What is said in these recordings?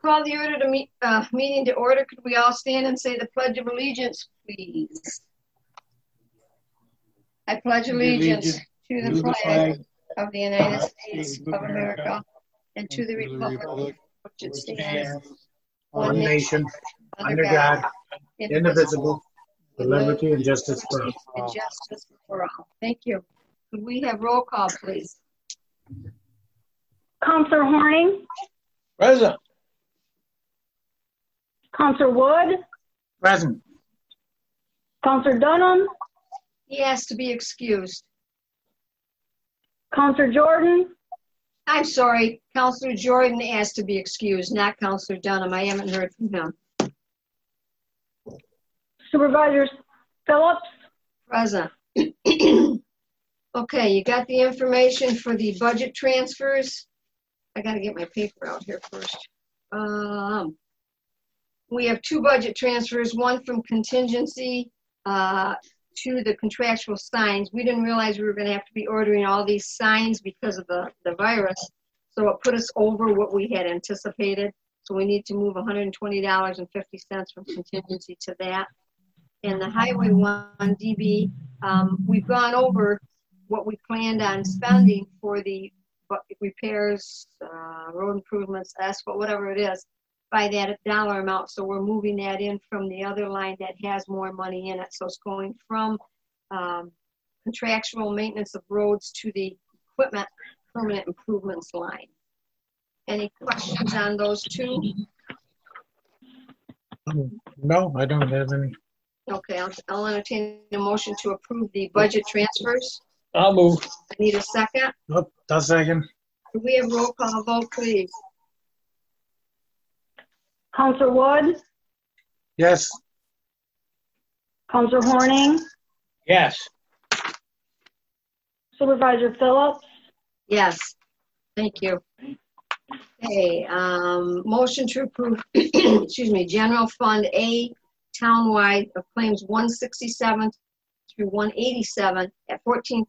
call the order to meeting to order. Could we all stand and say the Pledge of Allegiance, please? I pledge allegiance to the flag of the United States of America and to the republic which it stands, one nation, under God, indivisible, with liberty and justice for all. Thank you. Could we have roll call, please? Counselor Horning. Present. Counselor Wood. Present. Counselor Dunham. He has to be excused. Counselor Jordan. I'm sorry, Counselor Jordan has to be excused, not Counselor Dunham. I haven't heard from him. Supervisor Phillips. Present. Okay, you got the information for the budget transfers. I got to get my paper out here first. We have two budget transfers, one from contingency to the contractual signs. We didn't realize we were going to have to be ordering all these signs because of the virus. So it put us over what we had anticipated. So we need to move $120.50 from contingency to that. And the Highway 1 DB, we've gone over what we planned on spending for the repairs, road improvements, asphalt, whatever it is, by that dollar amount. So we're moving that in from the other line that has more money in it. So it's going from contractual maintenance of roads to the equipment permanent improvements line. Any questions on those two? No, I don't have any. Okay, I'll entertain a motion to approve the budget transfers. I'll move. I need a second. Nope, that's second. Could we have roll call vote, please? Counselor Wood. Yes. Counselor Horning. Yes. Supervisor Phillips. Yes, thank you. Okay, motion to approve, excuse me, General Fund A, townwide of claims 167 through 187 at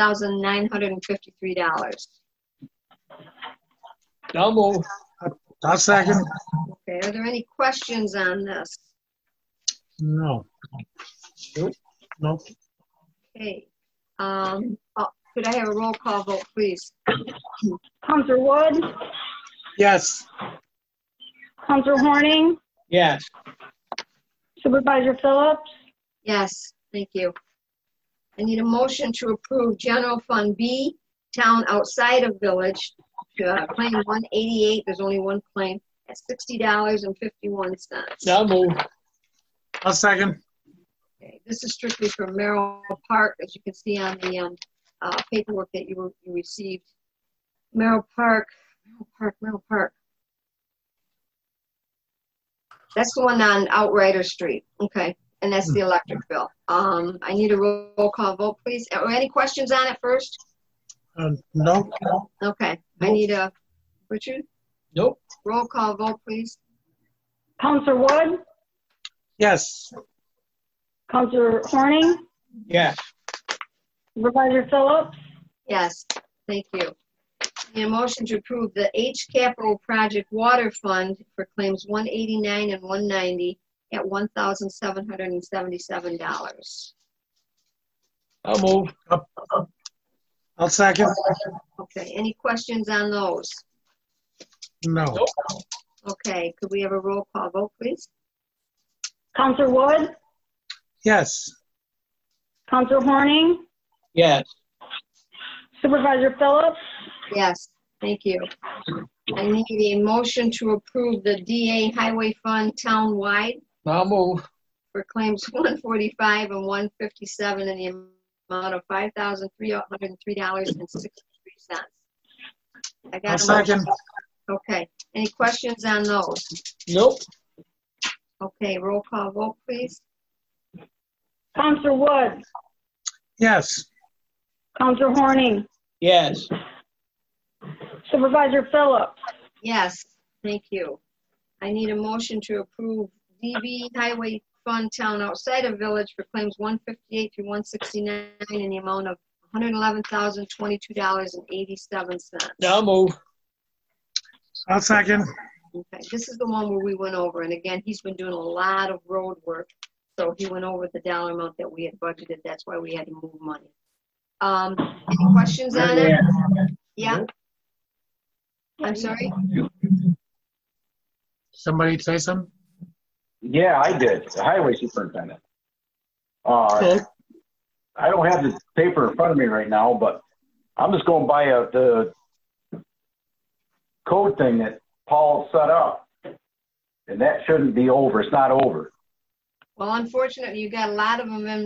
$14,953. I'll move. That's second. Okay, are there any questions on this? No. Nope. Okay, could I have a roll call vote, please? Counselor Wood. Yes. Counselor Horning. Yes. Supervisor Phillips. Yes, thank you. I need a motion to approve General Fund B, town outside of village, claim 188, there's only one claim, at $60.51. I'll move. I'll second. Okay, this is strictly for Merrill Park, as you can see on the paperwork that you received. Merrill Park. That's the one on Outrider Street. Okay, and that's the electric bill. I need a roll call vote, please. Are any questions on it first? No. Okay, I need a, Richard? Nope. Roll call vote, please. Counselor Wood. Yes. Counselor Horning. Yes. Supervisor Phillips. Yes, thank you. I need a motion to approve the H Capital Project Water Fund for claims 189 and 190 at $1,777. I'll move. I'll second. Okay, any questions on those? No. Nope. Okay, could we have a roll call vote, please? Counselor Wood. Yes. Counselor Horning. Yes. Supervisor Phillips. Yes, thank you. I need a motion to approve the DA Highway Fund townwide I'll move. for claims 145 and 157 in the amount of $5,303.63. I got I'll a second. motion. Okay, any questions on those? Nope. Okay, roll call vote, please. Counselor Wood. Yes. Counselor Horning. Yes. Supervisor Phillips. Yes, thank you. I need a motion to approve DB Highway Fund Town outside of Village for claims 158 through 169 in the amount of $111,022.87. I'll move. I'll second. Okay, this is the one where we went over, and again, he's been doing a lot of road work, so he went over the dollar amount that we had budgeted. That's why we had to move money. Any questions on it? Yeah? I'm sorry? Somebody say something? Yeah, I did. The highway superintendent. Okay. I don't have the paper in front of me right now, but I'm just going by the code thing that Paul set up. And that shouldn't be over. It's not over. Well, unfortunately, you got a lot of them in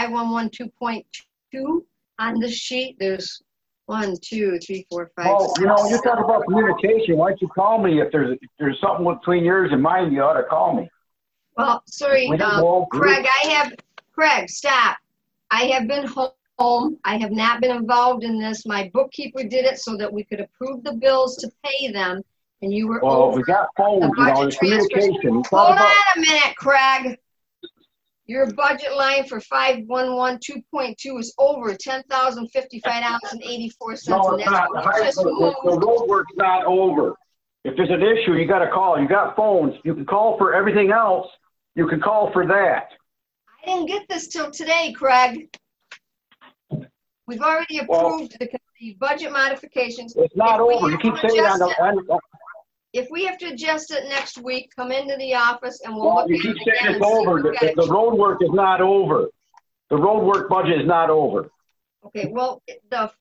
5112.2 on this sheet. There's 1, 2, 3, 4, 5, Well, 6. you know, you talk about communication. Why don't you call me if there's something between yours and mine? You ought to call me. Well, sorry, We don't go- Craig, stop. I have been home. I have not been involved in this. My bookkeeper did it so that we could approve the bills to pay them, and you were Well, over. we got phones, the you know, budget there's communication. You talk Hold about- on a minute, Craig. Your budget line for 5112.2 is over $10,055.84. No, it's not. The road work's not over. If there's an issue, you got to call. You got phones. You can call for everything else. You can call for that. I didn't get this till today, Craig. We've already approved the budget modifications. It's not If we over. You have keep to saying adjust on If we have to adjust it next week, come into the office and we'll well, look you at keep it saying again. it's over. The road work is not over. The road work budget is not over. Okay, well, the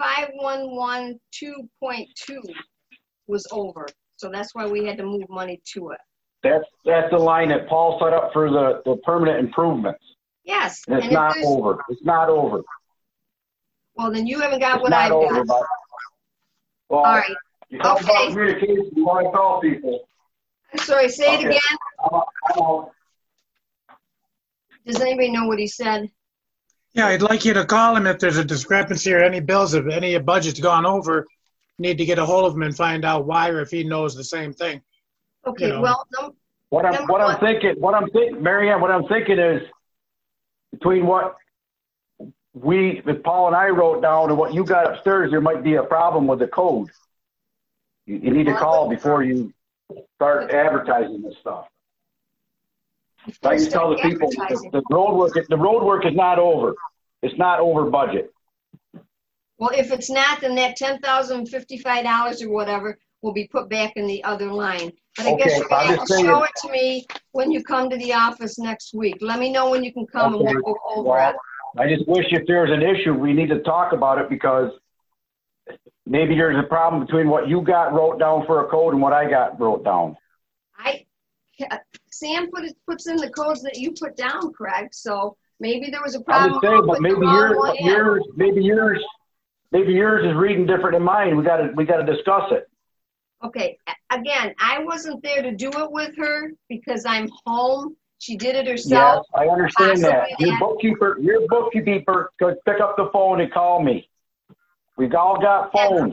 5112.2 was over, so that's why we had to move money to it. That's the line that Paul set up for the permanent improvements. Yes. And it's if not there's- over. It's not over. Well, then you haven't got It's what not I've over. got. But, well, All right. you talk Okay. about communication. You want to call people. I'm sorry, say it Okay. again. I'm out. Does anybody know what he said? Yeah, I'd like you to call him if there's a discrepancy or any bills, if any budget's gone over. Need to get a hold of him and find out why, or if he knows the same thing. Okay, You know. well, What I'm thinking, Mary Ann, what I'm thinking is between what that Paul and I wrote down and what you got upstairs, there might be a problem with the code. You need to call before you start advertising this stuff. Like you tell the people, the road work is not over. It's not over budget. Well, if it's not, then that $10,055 or whatever will be put back in the other line. But I guess Okay, you're gonna I'm have just to saying- show it to me when you come to the office next week. Let me know when you can come and Okay, we'll go over well, it. I just wish if there's an issue, we need to talk about it because maybe there's a problem between what you got wrote down for a code and what I got wrote down. Sam puts in the codes that you put down, Craig, so maybe there was a I'm problem. just saying, but putting the maybe wrong one in. yours is reading different than mine. We gotta discuss it. Okay, again, I wasn't there to do it with her because I'm home. She did it Yes, herself. I understand that. Possibly Your that. bookkeeper could pick up the phone and call me. We've all got phones.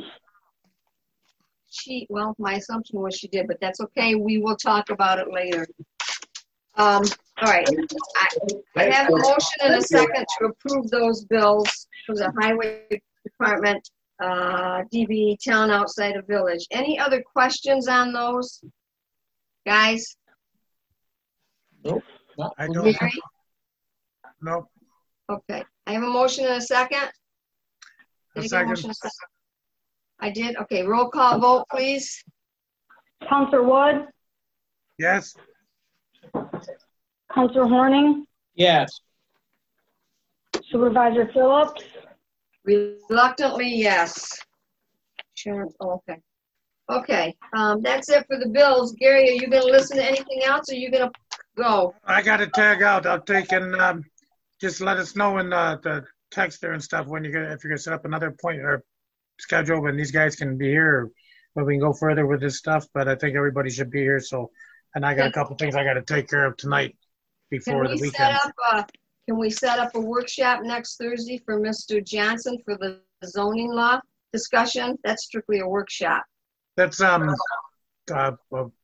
Well, my assumption was she did, but that's okay. We will talk about it later. All right. I have a motion and a second to approve those bills for the highway department, DB town outside of village. Any other questions on those? Guys? Nope. Not I for don't- me. Gary? Nope. Okay. I have a motion and a second. A Did I get a motion second. and a second? I did? Okay, roll call vote, please. Counselor Wood, Yes. Counselor Horning, Yes. Supervisor Phillips, Reluctantly, yes. Sharon, okay. Okay, that's it for the bills. Gary, are you gonna listen to anything else, or are you gonna go? I got to tag out. I'll take and just let us know in the text there and stuff when if you're gonna set up another point or schedule when these guys can be here, or when we can go further with this stuff. But I think everybody should be here. So, and I got a couple things I got to take care of tonight before the weekend. Can we set up a workshop next Thursday for Mr. Johnson for the zoning law discussion? That's strictly a workshop. That's to go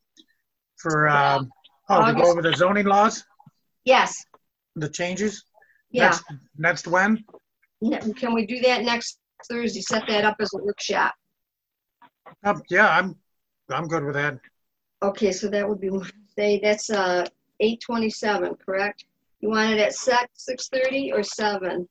over the zoning laws, Yes, the changes. yeah. Next when? Can we do that next Thursday? Set that up as a workshop. Yeah, I'm good with that. Okay, so that would be Wednesday. That's 8/27, correct? You want it at 6:30 or 7?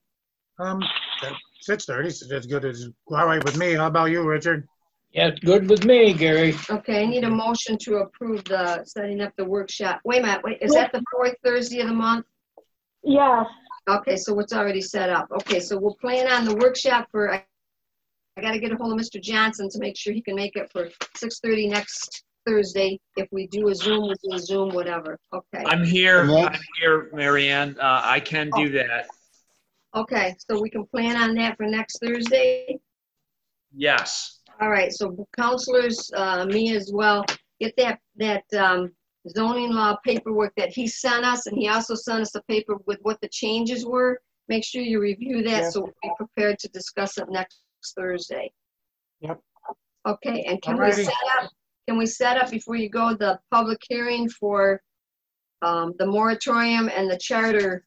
6:30 is as good as all right with me. How about you, Richard? Yeah, it's good with me, Gary. Okay, I need a motion to approve the setting up the workshop. Wait a minute, is that the 4th Thursday of the month? Yes. Okay, so it's already set up. Okay, so we'll plan on the workshop for, I got to get a hold of Mr. Johnson to make sure he can make it for 6:30 next Thursday. If we do a Zoom, we'll do a Zoom, whatever. Okay. I'm here, Marianne. I can do that. Okay, so we can plan on that for next Thursday? Yes. All right, so counselors, me as well, get that zoning law paperwork that he sent us, and he also sent us a paper with what the changes were. Make sure you review that so we'll be prepared to discuss it next Thursday. Yep. Okay, and can Alrighty. we set up before you go the public hearing for the moratorium and the charter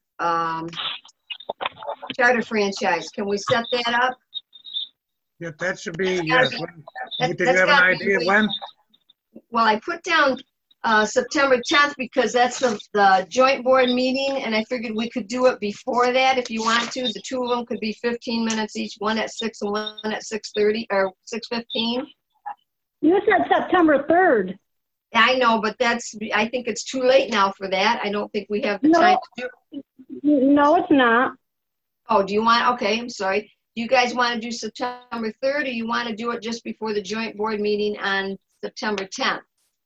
franchise? Can we set that up? Yeah, that should be, yes. Did you That's have an gotta be idea when? Well, I put down September 10th because that's the joint board meeting, and I figured we could do it before that if you want to. The two of them could be 15 minutes each, one at 6 and one at 6:30 or 6:15. You said September 3rd. I know, but I think it's too late now for that. I don't think we have the No. time to do it. No, it's not. Oh, do you want, okay, I'm sorry. Do you guys want to do September 3rd, or you want to do it just before the joint board meeting on September 10th?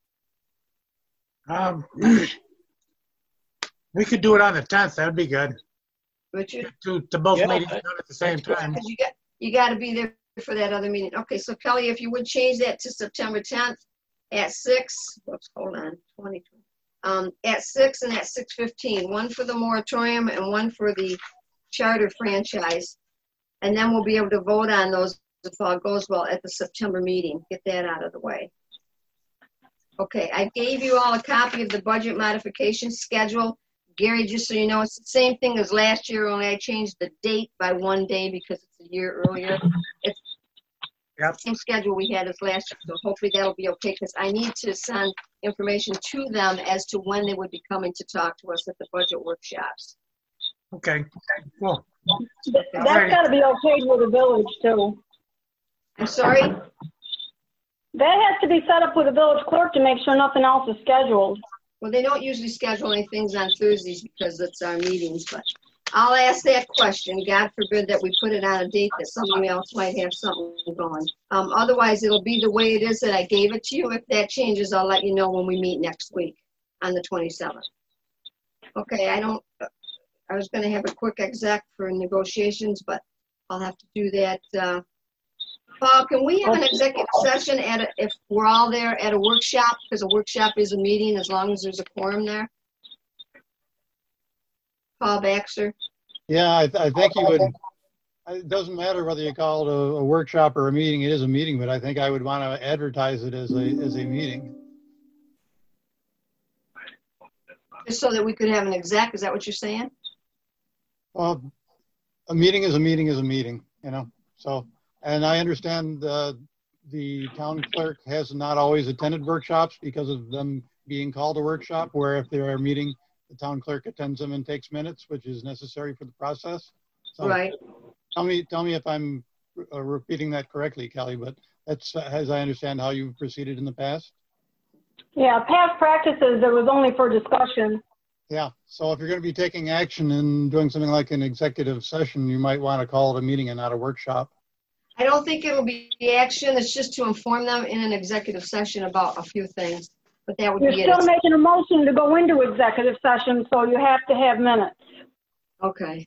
We could do it on the 10th. That'd be good. Richard? To both Yeah. meetings done at the same time. Because you got to be there for that other meeting. Okay, so Kelly, if you would change that to September 10th at 6, whoops, hold on, 20, at 6 and at 6:15, one for the moratorium and one for the charter franchise. And then we'll be able to vote on those if all goes well at the September meeting. Get that out of the way. Okay, I gave you all a copy of the budget modification schedule. Gary, just so you know, it's the same thing as last year, only I changed the date by 1 day because it's a year earlier. It's Yep. the same schedule we had as last year, so hopefully that'll be okay because I need to send information to them as to when they would be coming to talk to us at the budget workshops. Okay, cool. That's got to be okayed with the village, too. I'm sorry? That has to be set up with the village clerk to make sure nothing else is scheduled. Well, they don't usually schedule any things on Thursdays because it's our meetings, but I'll ask that question. God forbid that we put it on a date that somebody else might have something going. Otherwise, it'll be the way it is that I gave it to you. If that changes, I'll let you know when we meet next week on the 27th. Okay, I was going to have a quick exec for negotiations, but I'll have to do that. Paul, can we have an executive session if we're all there at a workshop? Because a workshop is a meeting as long as there's a quorum there. Paul Baxter? Yeah, I think you would. It doesn't matter whether you call it a workshop or a meeting. It is a meeting, but I think I would want to advertise it as a meeting. Just so that we could have an exec, is that what you're saying? Well, a meeting is a meeting is a meeting, you know. So, and I understand the town clerk has not always attended workshops because of them being called a workshop, where if they are a meeting, the town clerk attends them and takes minutes, which is necessary for the process. So Right. Tell me if I'm repeating that correctly, Kelly, but that's, as I understand, how you've proceeded in the past. Yeah, past practices, it was only for discussion. Yeah, so if you're going to be taking action and doing something like an executive session, you might want to call it a meeting and not a workshop. I don't think it'll be action. It's just to inform them in an executive session about a few things. But that would You're be still it. making a motion to go into executive session, so you have to have minutes. Okay.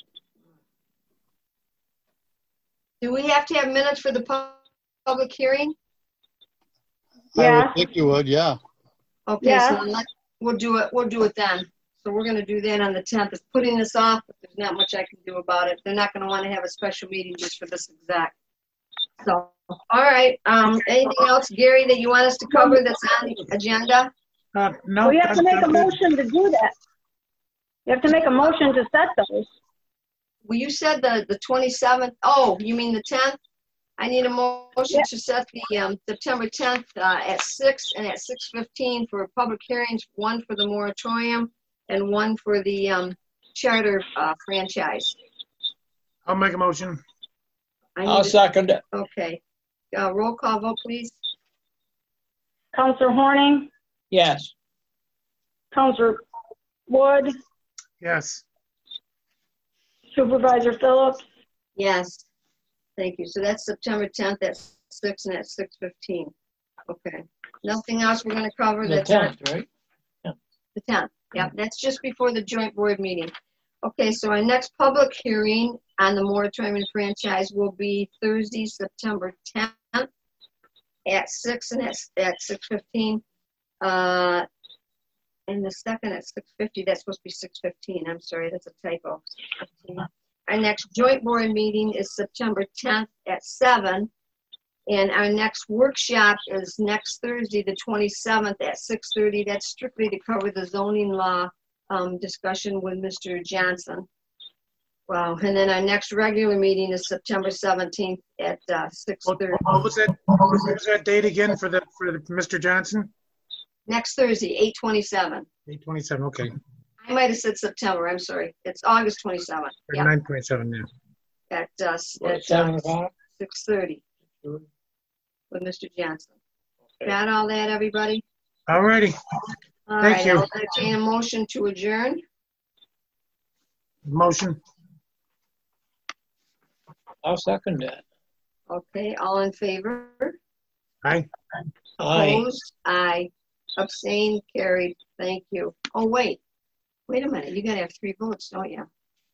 Do we have to have minutes for the public hearing? I Yeah. would think you would, yeah. Okay, Yeah. so then we'll do it then. So we're going to do that on the 10th. It's putting this off, but there's not much I can do about it. They're not going to want to have a special meeting just for this exec. So, all right. Anything else, Gary, that you want us to cover that's on the agenda? No. Well, you have to make a that's good. motion to do that. You have to make a motion to set those. Well, you said the 27th. Oh, you mean the 10th? I need a motion to set the September 10th at 6 and at 6:15 for public hearings, one for the moratorium and one for the charter franchise. I'll make a motion. I'll second it. Okay. Roll call vote, please. Counselor Horning, Yes. Counselor Wood, Yes. Supervisor Phillips, Yes. Thank you. So that's September 10th at 6 and at 6:15. Okay. Nothing else we're going to cover? The That's on 10th, right? the 10th. Yep, that's just before the joint board meeting. Okay, so our next public hearing on the moratorium and franchise will be Thursday, September 10th at 6 and at 6:15. And the second at 6:50, that's supposed to be 6:15. I'm sorry, that's a typo. 6:15. Our next joint board meeting is September 10th at 7. And our next workshop is next Thursday, the 27th at 6:30. That's strictly to cover the zoning law discussion with Mr. Johnson. Wow. And then our next regular meeting is September 17th at 6:30. What was that date again for the Mr. Johnson? Next Thursday, 8/27. 8/27, okay. I might have said September. I'm sorry. It's August 27th. Or Yeah, 9/27, yeah. at What, 7 o'clock? 6:30 with Mr. Johnson. Got all that, everybody? All righty. All Thank right, you. I'll entertain a motion to adjourn. Motion. I'll second that. Okay, all in favor? Aye. Aye. Opposed? Aye. Abstain? Carried. Thank you. Oh, wait. Wait a minute. You gotta have 3 votes, don't you?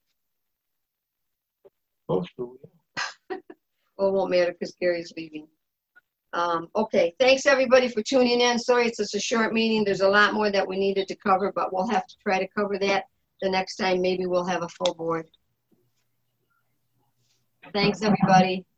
Supposed to. Oh, it won't matter because Gary's leaving. Okay, thanks everybody for tuning in. Sorry it's just a short meeting. There's a lot more that we needed to cover, but we'll have to try to cover that the next time. Maybe we'll have a full board. Thanks, everybody.